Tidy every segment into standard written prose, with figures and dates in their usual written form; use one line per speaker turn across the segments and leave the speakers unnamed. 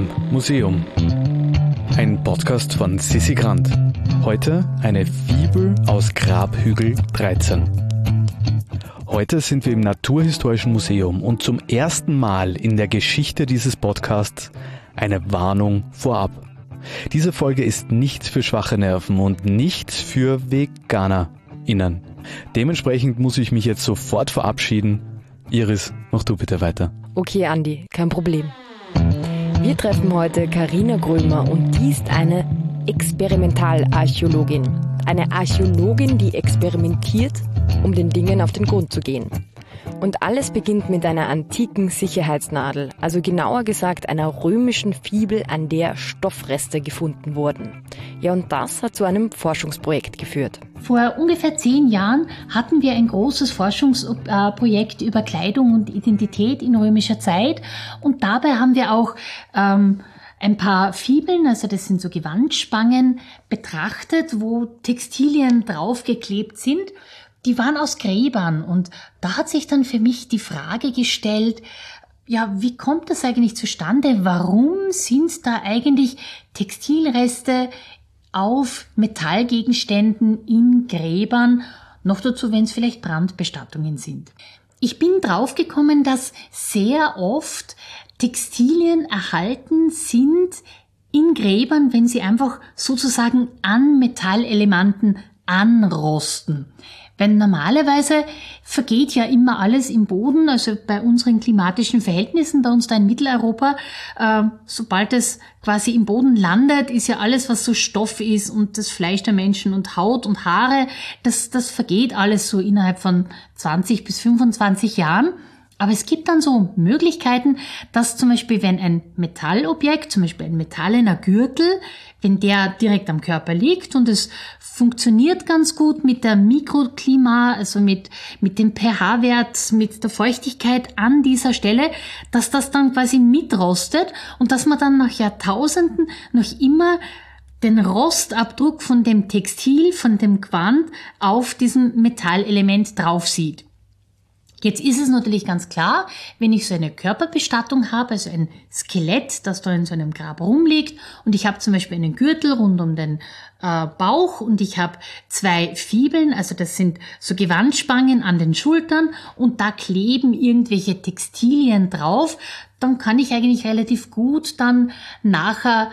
im Museum. Ein Podcast von Sissi Grant. Heute eine Fibel aus Grabhügel 13. Heute sind wir im Naturhistorischen Museum und zum ersten Mal in der Geschichte dieses Podcasts eine Warnung vorab. Diese Folge ist nichts für schwache Nerven und nichts für VeganerInnen. Dementsprechend muss ich mich jetzt sofort verabschieden. Iris, mach du bitte weiter.
Okay, Andi, kein Problem. Wir treffen heute Carina Grömer und die ist eine Experimentalarchäologin. Eine Archäologin, die experimentiert, um den Dingen auf den Grund zu gehen. Und alles beginnt mit einer antiken Sicherheitsnadel, also genauer gesagt einer römischen Fibel, an der Stoffreste gefunden wurden. Ja, und das hat zu einem Forschungsprojekt geführt.
Vor ungefähr 10 Jahren hatten wir ein großes Forschungsprojekt über Kleidung und Identität in römischer Zeit und dabei haben wir auch ein paar Fibeln, also das sind so Gewandspangen, betrachtet, wo Textilien draufgeklebt sind. Die waren aus Gräbern und da hat sich dann für mich die Frage gestellt, ja, wie kommt das eigentlich zustande? Warum sind da eigentlich Textilreste auf Metallgegenständen in Gräbern, noch dazu, wenn es vielleicht Brandbestattungen sind? Ich bin draufgekommen, dass sehr oft Textilien erhalten sind in Gräbern, wenn sie einfach sozusagen an Metallelementen anrosten. Denn normalerweise vergeht ja immer alles im Boden, also bei unseren klimatischen Verhältnissen, bei uns da in Mitteleuropa, sobald es quasi im Boden landet, ist ja alles, was so Stoff ist und das Fleisch der Menschen und Haut und Haare, das vergeht alles so innerhalb von 20 bis 25 Jahren. Aber es gibt dann so Möglichkeiten, dass zum Beispiel, wenn ein Metallobjekt, zum Beispiel ein metallener Gürtel, wenn der direkt am Körper liegt und es funktioniert ganz gut mit der Mikroklima, also mit dem pH-Wert, mit der Feuchtigkeit an dieser Stelle, dass das dann quasi mitrostet und dass man dann nach Jahrtausenden noch immer den Rostabdruck von dem Textil, von dem Gewand auf diesem Metallelement drauf sieht. Jetzt ist es natürlich ganz klar, wenn ich so eine Körperbestattung habe, also ein Skelett, das da in so einem Grab rumliegt und ich habe zum Beispiel einen Gürtel rund um den Bauch und ich habe 2 Fibeln, also das sind so Gewandspangen an den Schultern und da kleben irgendwelche Textilien drauf, dann kann ich eigentlich relativ gut dann nachher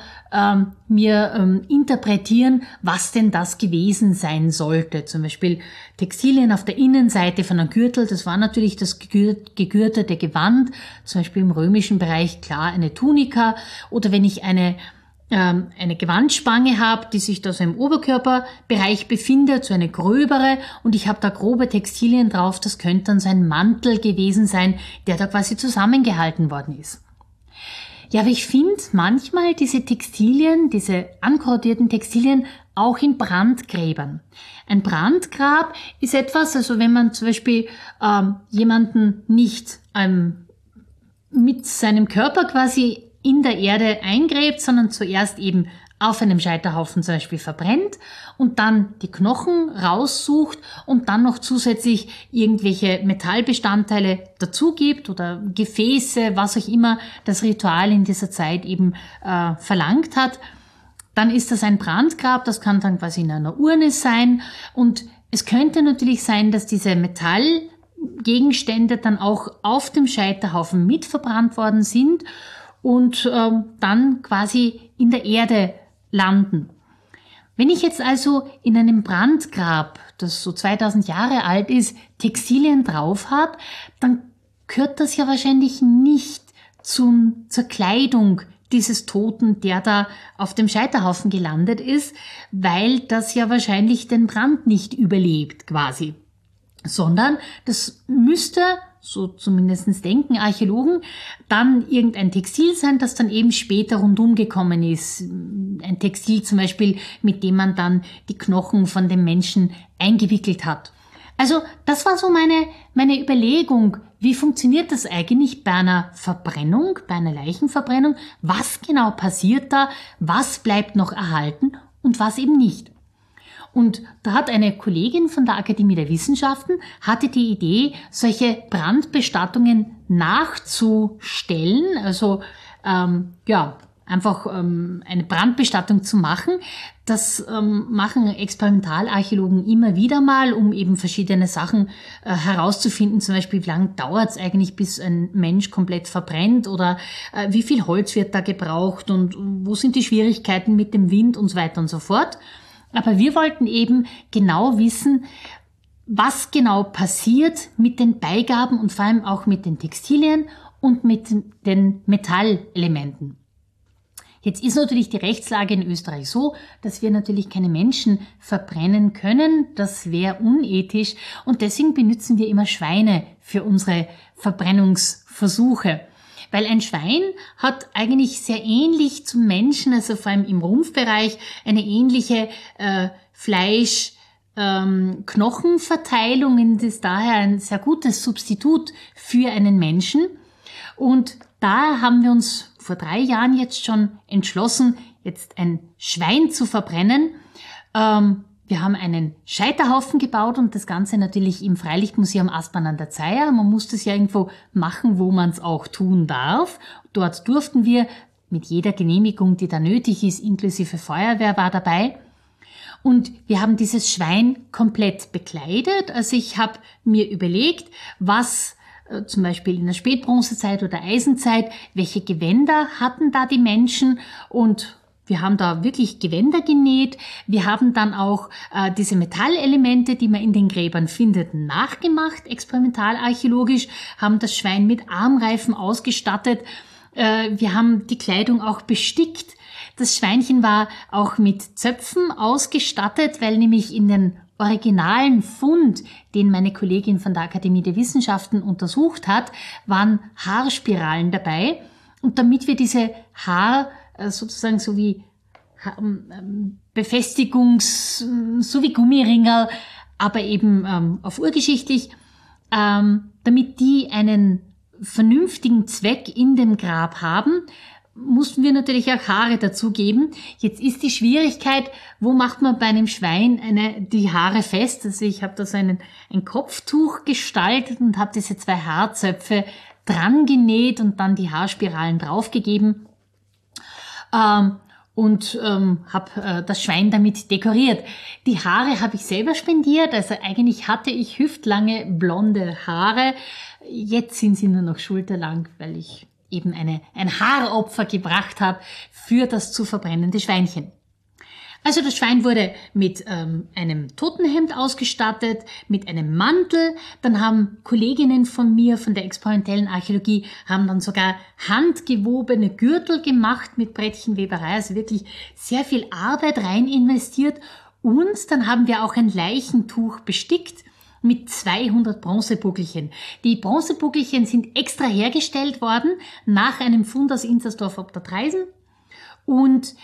mir interpretieren, was denn das gewesen sein sollte. Zum Beispiel Textilien auf der Innenseite von einem Gürtel, das war natürlich das gegürtete Gewand, zum Beispiel im römischen Bereich klar eine Tunika, oder wenn ich eine Gewandspange habe, die sich da so im Oberkörperbereich befindet, so eine gröbere, und ich habe da grobe Textilien drauf, das könnte dann so ein Mantel gewesen sein, der da quasi zusammengehalten worden ist. Ja, aber ich finde manchmal diese Textilien, diese ankorrodierten Textilien auch in Brandgräbern. Ein Brandgrab ist etwas, also wenn man zum Beispiel jemanden nicht mit seinem Körper quasi in der Erde eingräbt, sondern zuerst eben auf einem Scheiterhaufen zum Beispiel verbrennt und dann die Knochen raussucht und dann noch zusätzlich irgendwelche Metallbestandteile dazu gibt oder Gefäße, was auch immer das Ritual in dieser Zeit eben verlangt hat, dann ist das ein Brandgrab, das kann dann quasi in einer Urne sein und es könnte natürlich sein, dass diese Metallgegenstände dann auch auf dem Scheiterhaufen mit verbrannt worden sind und dann quasi in der Erde landen. Wenn ich jetzt also in einem Brandgrab, das so 2000 Jahre alt ist, Textilien drauf habe, dann gehört das ja wahrscheinlich nicht zur Kleidung dieses Toten, der da auf dem Scheiterhaufen gelandet ist, weil das ja wahrscheinlich den Brand nicht überlebt quasi, sondern das müsste, so zumindest denken Archäologen, dann irgendein Textil sein, das dann eben später rundum gekommen ist. Ein Textil zum Beispiel, mit dem man dann die Knochen von dem Menschen eingewickelt hat. Also das war so meine Überlegung, wie funktioniert das eigentlich bei einer Verbrennung, bei einer Leichenverbrennung? Was genau passiert da? Was bleibt noch erhalten und was eben nicht? Und da hat eine Kollegin von der Akademie der Wissenschaften, hatte die Idee, solche Brandbestattungen nachzustellen, also einfach eine Brandbestattung zu machen. Das machen Experimentalarchäologen immer wieder mal, um eben verschiedene Sachen herauszufinden. Zum Beispiel, wie lange dauert es eigentlich, bis ein Mensch komplett verbrennt, oder wie viel Holz wird da gebraucht und wo sind die Schwierigkeiten mit dem Wind und so weiter und so fort. Aber wir wollten eben genau wissen, was genau passiert mit den Beigaben und vor allem auch mit den Textilien und mit den Metallelementen. Jetzt ist natürlich die Rechtslage in Österreich so, dass wir natürlich keine Menschen verbrennen können. Das wäre unethisch und deswegen benutzen wir immer Schweine für unsere Verbrennungsversuche. Weil ein Schwein hat eigentlich sehr ähnlich zum Menschen, also vor allem im Rumpfbereich, eine ähnliche Fleisch-Knochenverteilung und ist daher ein sehr gutes Substitut für einen Menschen. Und da haben wir uns vor 3 Jahren jetzt schon entschlossen, jetzt ein Schwein zu verbrennen. Wir haben einen Scheiterhaufen gebaut und das Ganze natürlich im Freilichtmuseum Aspern an der Zeiher. Man muss das ja irgendwo machen, wo man es auch tun darf. Dort durften wir mit jeder Genehmigung, die da nötig ist, inklusive Feuerwehr war dabei. Und wir haben dieses Schwein komplett bekleidet. Also ich habe mir überlegt, was zum Beispiel in der Spätbronzezeit oder Eisenzeit, welche Gewänder hatten da die Menschen, und wir haben da wirklich Gewänder genäht. Wir haben dann auch diese Metallelemente, die man in den Gräbern findet, nachgemacht, experimentalarchäologisch, haben das Schwein mit Armreifen ausgestattet. Wir haben die Kleidung auch bestickt. Das Schweinchen war auch mit Zöpfen ausgestattet, weil nämlich in den originalen Fund, den meine Kollegin von der Akademie der Wissenschaften untersucht hat, waren Haarspiralen dabei. Und damit wir diese sozusagen so wie so wie Gummiringel, aber eben auf urgeschichtlich, damit die einen vernünftigen Zweck in dem Grab haben, mussten wir natürlich auch Haare dazugeben. Jetzt ist die Schwierigkeit, wo macht man bei einem Schwein die Haare fest? Also ich habe da so ein Kopftuch gestaltet und habe diese 2 Haarzöpfe dran genäht und dann die Haarspiralen draufgegeben und habe das Schwein damit dekoriert. Die Haare habe ich selber spendiert, also eigentlich hatte ich hüftlange blonde Haare. Jetzt sind sie nur noch schulterlang, weil ich eben ein Haaropfer gebracht habe für das zu verbrennende Schweinchen. Also das Schwein wurde mit einem Totenhemd ausgestattet, mit einem Mantel. Dann haben Kolleginnen von mir von der experimentellen Archäologie haben dann sogar handgewobene Gürtel gemacht mit Brettchenweberei, also wirklich sehr viel Arbeit rein investiert. Und dann haben wir auch ein Leichentuch bestickt mit 200 Bronzebuckelchen. Die Bronzebuckelchen sind extra hergestellt worden nach einem Fund aus Inzersdorf ob der Traisen. Und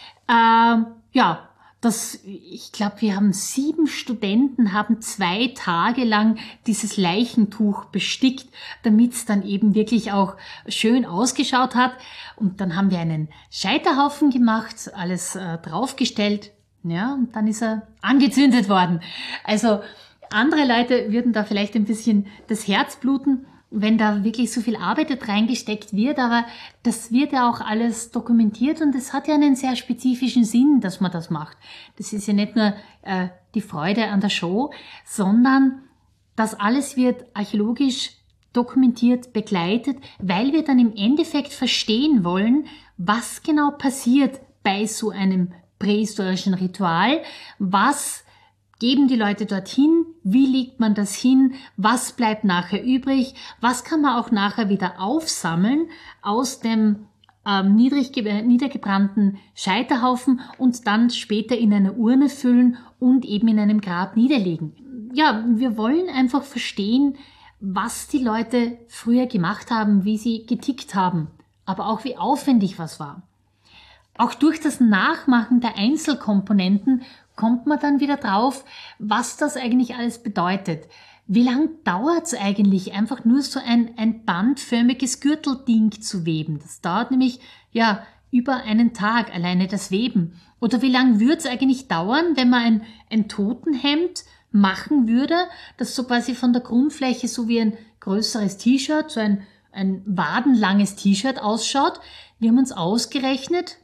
ich glaube, wir haben 7 Studenten, haben 2 Tage lang dieses Leichentuch bestickt, damit es dann eben wirklich auch schön ausgeschaut hat. Und dann haben wir einen Scheiterhaufen gemacht, alles draufgestellt, ja, und dann ist er angezündet worden. Also andere Leute würden da vielleicht ein bisschen das Herz bluten, wenn da wirklich so viel Arbeit reingesteckt wird, aber das wird ja auch alles dokumentiert und es hat ja einen sehr spezifischen Sinn, dass man das macht. Das ist ja nicht nur die Freude an der Show, sondern das alles wird archäologisch dokumentiert, begleitet, weil wir dann im Endeffekt verstehen wollen, was genau passiert bei so einem prähistorischen Ritual, was geben die Leute dorthin? Wie legt man das hin? Was bleibt nachher übrig? Was kann man auch nachher wieder aufsammeln aus dem niedergebrannten Scheiterhaufen und dann später in eine Urne füllen und eben in einem Grab niederlegen? Ja, wir wollen einfach verstehen, was die Leute früher gemacht haben, wie sie getickt haben, aber auch wie aufwendig was war. Auch durch das Nachmachen der Einzelkomponenten kommt man dann wieder drauf, was das eigentlich alles bedeutet. Wie lang dauert es eigentlich, einfach nur so ein bandförmiges Gürtelding zu weben? Das dauert nämlich über einen Tag, alleine das Weben. Oder wie lang würde es eigentlich dauern, wenn man ein Totenhemd machen würde, das so quasi von der Grundfläche so wie ein größeres T-Shirt, so ein wadenlanges T-Shirt ausschaut? Wir haben uns ausgerechnet,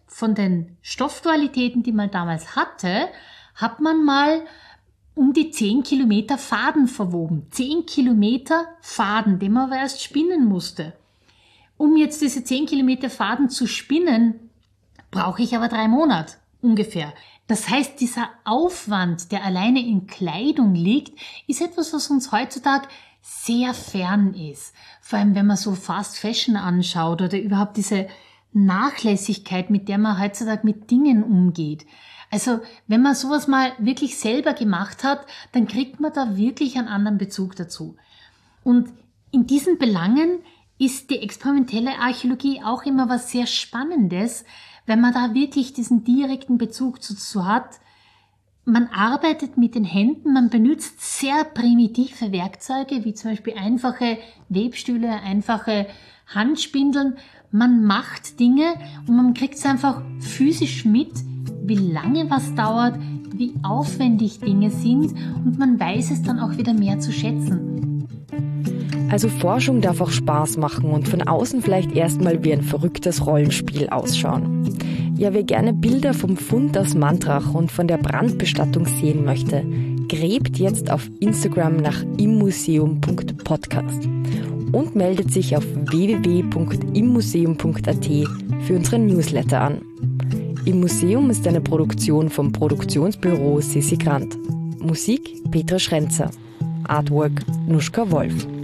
von den Stoffqualitäten, die man damals hatte, hat man mal um die 10 Kilometer Faden verwoben. 10 Kilometer Faden, den man aber erst spinnen musste. Um jetzt diese 10 Kilometer Faden zu spinnen, brauche ich aber 3 Monate ungefähr. Das heißt, dieser Aufwand, der alleine in Kleidung liegt, ist etwas, was uns heutzutage sehr fern ist. Vor allem, wenn man so Fast Fashion anschaut oder überhaupt diese Nachlässigkeit, mit der man heutzutage mit Dingen umgeht. Also, wenn man sowas mal wirklich selber gemacht hat, dann kriegt man da wirklich einen anderen Bezug dazu. Und in diesen Belangen ist die experimentelle Archäologie auch immer was sehr Spannendes, wenn man da wirklich diesen direkten Bezug dazu hat. Man arbeitet mit den Händen, man benutzt sehr primitive Werkzeuge, wie zum Beispiel einfache Webstühle, einfache Handspindeln. Man macht Dinge und man kriegt es einfach physisch mit, wie lange was dauert, wie aufwendig Dinge sind und man weiß es dann auch wieder mehr zu schätzen.
Also Forschung darf auch Spaß machen und von außen vielleicht erstmal wie ein verrücktes Rollenspiel ausschauen. Ja, wer gerne Bilder vom Fund aus Mantrach und von der Brandbestattung sehen möchte, gräbt jetzt auf Instagram nach immuseum.podcast und meldet sich auf www.immuseum.at für unseren Newsletter an. Im Museum ist eine Produktion vom Produktionsbüro Sissi Grant. Musik Petra Schrenzer. Artwork Nuschka Wolf.